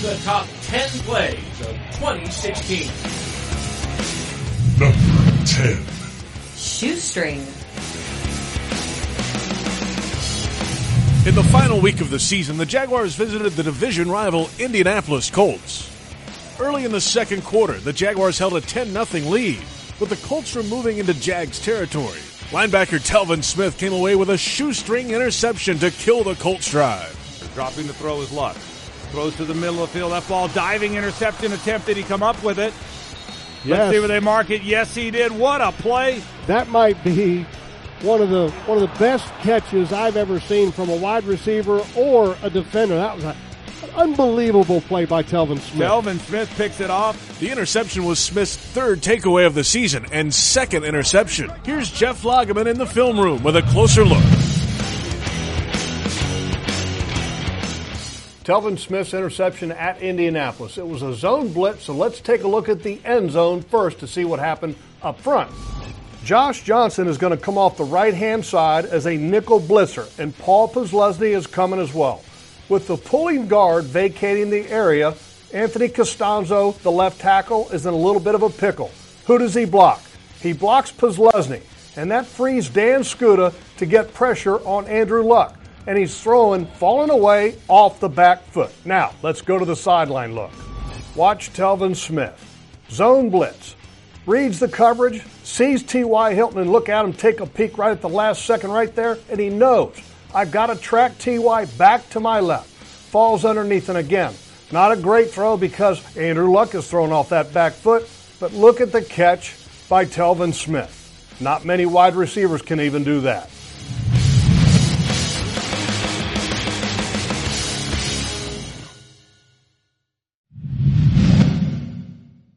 the top 10 plays of 2016. Number 10. Shoestring. In the final week of the season, the Jaguars visited the division rival Indianapolis Colts. Early in the second quarter, the Jaguars held a 10-0 lead, with the Colts were moving into Jags territory. Linebacker Telvin Smith came away with a shoestring interception to kill the Colts drive. Dropping to throw his luck. Throws to the middle of the field. That ball, diving interception attempt. Did he come up with it? Yes. Let's see where they mark it. Yes, he did. What a play. That might be one of the best catches I've ever seen from a wide receiver or a defender. That was an unbelievable play by Telvin Smith. Telvin Smith picks it off. The interception was Smith's third takeaway of the season and second interception. Here's Jeff Lageman in the film room with a closer look. Telvin Smith's interception at Indianapolis. It was a zone blitz, so let's take a look at the end zone first to see what happened up front. Josh Johnson is going to come off the right-hand side as a nickel blitzer, and Paul Posluszny is coming as well. With the pulling guard vacating the area, Anthony Costanzo, the left tackle, is in a little bit of a pickle. Who does he block? He blocks Posluszny, and that frees Dan Skuta to get pressure on Andrew Luck. And he's falling away off the back foot. Now, let's go to the sideline look. Watch Telvin Smith. Zone blitz. Reads the coverage, sees T.Y. Hilton, and look at him take a peek right at the last second right there, and he knows, I've got to track T.Y. back to my left. Falls underneath, and again, not a great throw because Andrew Luck is thrown off that back foot, but look at the catch by Telvin Smith. Not many wide receivers can even do that.